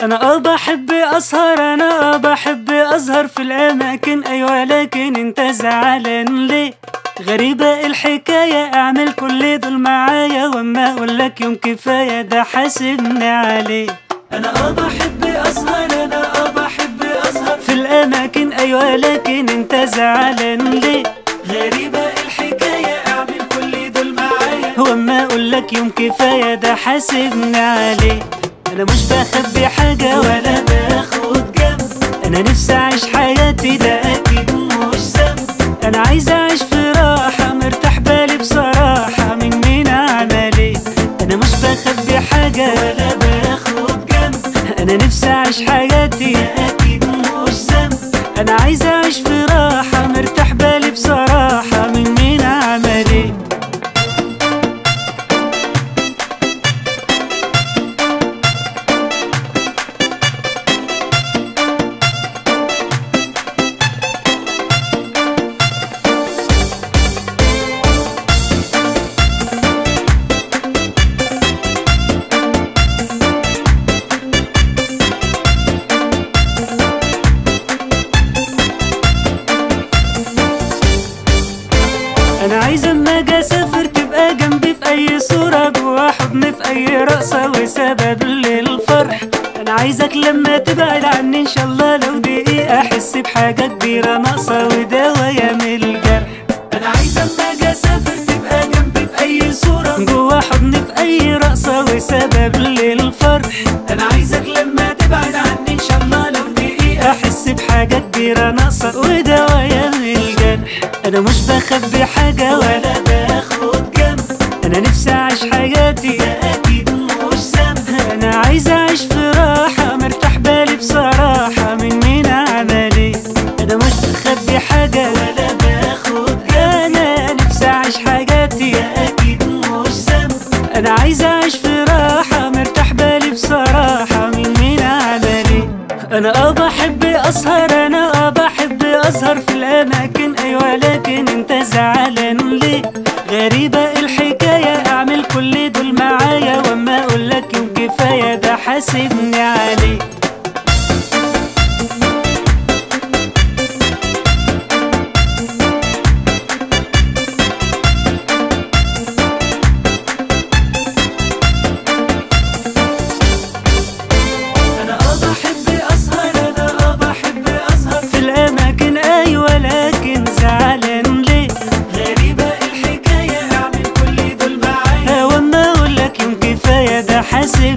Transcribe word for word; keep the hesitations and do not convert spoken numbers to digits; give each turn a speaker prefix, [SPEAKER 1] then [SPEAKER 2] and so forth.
[SPEAKER 1] انا اه بحب اسهر، انا اه بحب اسهر في الاماكن، ايوه لكن انت زعلان ليه؟ غريبة الحكاية، اعمل كل دول معايا واما اقولك يوم كفاية ده حاسبني عليه. انا اه بحب اسهر، انا اه بحب اسهر في الاماكن، ايوه لكن انت زعلان ليه؟ غريبة الحكاية، اعمل كل دول معايا واما اقولك يوم كفاية ده حاسبني عليه. انا مش بخبي حاجة ولا باخد جنب، انا نفسي اعيش حياتي ده اكيد مش ذنب. انا عايز اعيش في راحة مرتاح بالي بصراحة، من مين اعمل ايه؟ انا مش بخبي حاجة ولا باخد جنب، انا نفسي اعيش حياتي ده اكيد مش ذنب. انا عايز اعيش في راحة مرتاح بالي بصراحة، من مين اعمل ايه؟ انا عايز اما اجي اسافر تبقى جنبي في اي صورة، جوا حضني في اي رقصة وسبب للفرح. انا عايزك لما تبعد عني ان شاء الله لو دقيقة احس بحاجة كبيرة ناقصة ودوايا من الجرح. انا عايز اما اجي اسافر تبقى جنبي في اي صورة، جوا حضني في اي رقصة وسبب للفرح. انا عايزك لما تبعد عني ان شاء الله لو دقيقة احس بحاجة كبيرة ناقصة ودوايا من الجرح. انا مش بخبي حاجة ولا باخد جنب، انا نفسي اعيش حياتي ده اكيد مش ذنب. انا عايز اعيش في راحة مرتاح بالي بصراحة، من مين اعمل ايه؟ انا مش بخبي حاجة ولا باخد جنب، انا نفسي اعيش حياتي ده اكيد مش ذنب. انا عايز اعيش في راحة مرتاح بالي بصراحة، من مين اعمل ايه؟ انا اه بحب اسهر، انا اه بحب اسهر في الاماكن، ايوه لكن انت زعلان ليه؟ غريبة الحكاية، اعمل كل دول معايا واما اقولك يوم كفاية ده حاسبني عليه. حاسب